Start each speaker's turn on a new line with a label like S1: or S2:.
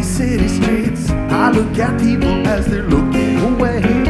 S1: city streets, I look at people as they're looking away.